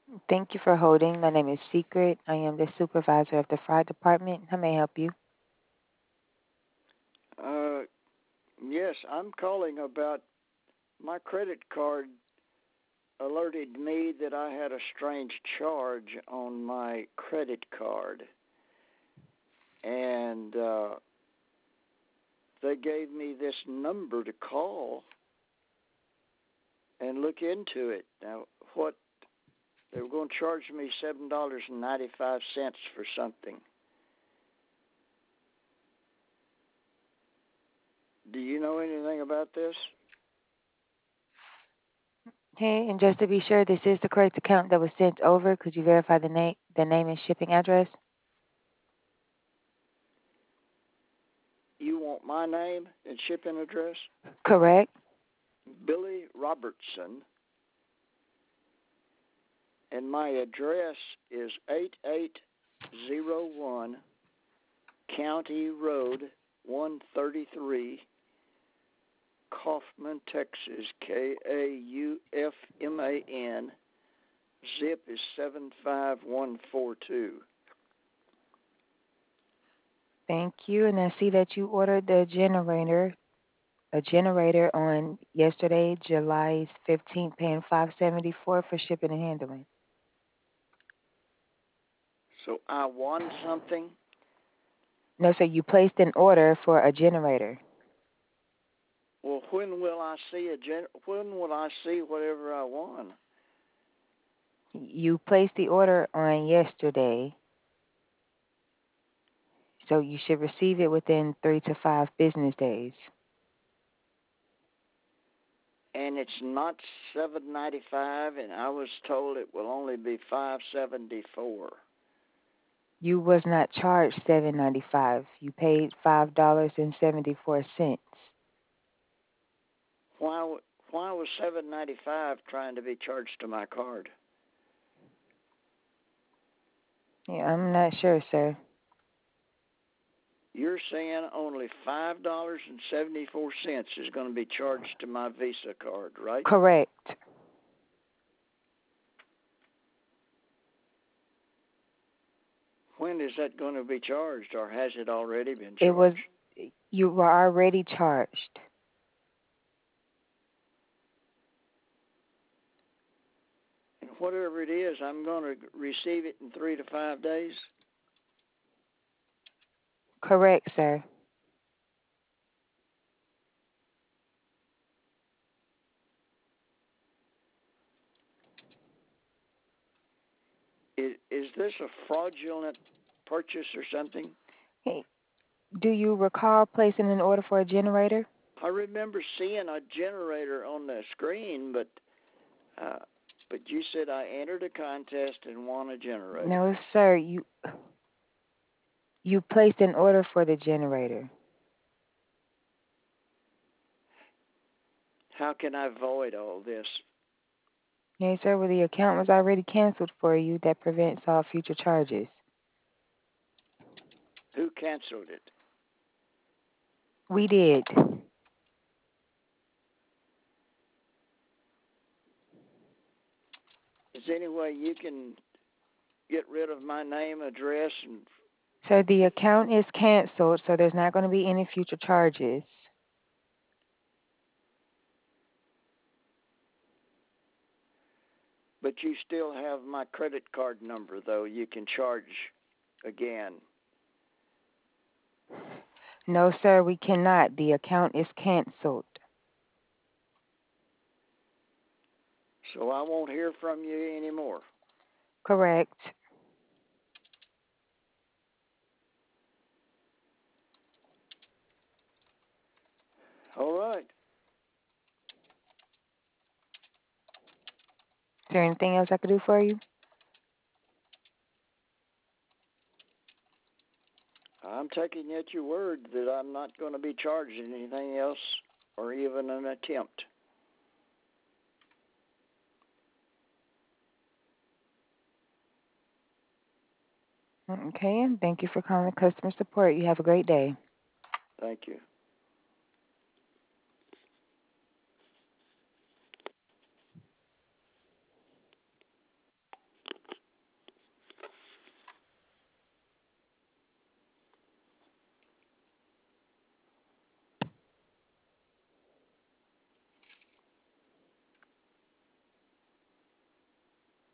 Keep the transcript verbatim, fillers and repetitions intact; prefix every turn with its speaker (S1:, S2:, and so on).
S1: Thank you for holding. My name is Secret. I am the supervisor of the fire department. How may I help you?
S2: Uh, yes, I'm calling about my credit card alerted me that I had a strange charge on my credit card. And uh, they gave me this number to call and look into it. Now, what they were going to charge me seven dollars and ninety-five cents for something. Do you know anything about this?
S1: Okay, and just to be sure this is the correct account that was sent over, could you verify the name, the name and shipping address?
S2: You want my name and shipping address?
S1: Correct.
S2: Billy Robertson, and my address is eight eight zero one County Road one thirty-three, Kaufman, Texas, K A U F M A N. Zip is seven five one four two.
S1: Thank you. And I see that you ordered the generator, a generator on yesterday, July fifteenth, paying five seventy-four for shipping and handling.
S2: So I won something.
S1: No, sir, you placed an order for a generator.
S2: Well, when will I see a gen? When will I see whatever I won?
S1: You placed the order on yesterday, so you should receive it within three to five business days.
S2: And it's not seven ninety-five, and I was told it will only be five seventy-four.
S1: You was not charged seven ninety five. You paid five dollars and seventy four cents.
S2: Why? Why was seven ninety-five trying to be charged to my card?
S1: Yeah, I'm not sure, sir.
S2: You're saying only five dollars and seventy-four cents is going to be charged to my Visa card, right?
S1: Correct.
S2: When is that going to be charged, or has it already been
S1: It was
S2: charged?
S1: you were already charged.
S2: And whatever it is, I'm going to receive it in three to five days.
S1: Correct, sir.
S2: Is, is this a fraudulent purchase or something?
S1: Hey, do you recall placing an order for a generator?
S2: I remember seeing a generator on the screen, but uh, but you said I entered a contest and won a generator.
S1: No, sir. You you placed an order for the generator.
S2: How can I avoid all this?
S1: Yes, sir. Well, the account was already canceled for you. That prevents all future charges.
S2: Who canceled it?
S1: We did.
S2: Is there any way you can get rid of my name, address, and
S1: So the account is canceled, so there's not going to be any future charges.
S2: but you still have my credit card number though? You can charge again.
S1: No, sir, we cannot. The account is canceled.
S2: So I won't hear from you anymore.
S1: Correct.
S2: All right.
S1: Is there anything else I could do for you?
S2: I'm taking at your word that I'm not going to be charged anything else or even an attempt.
S1: Okay, and thank you for calling customer support. You have a great day.
S2: Thank you.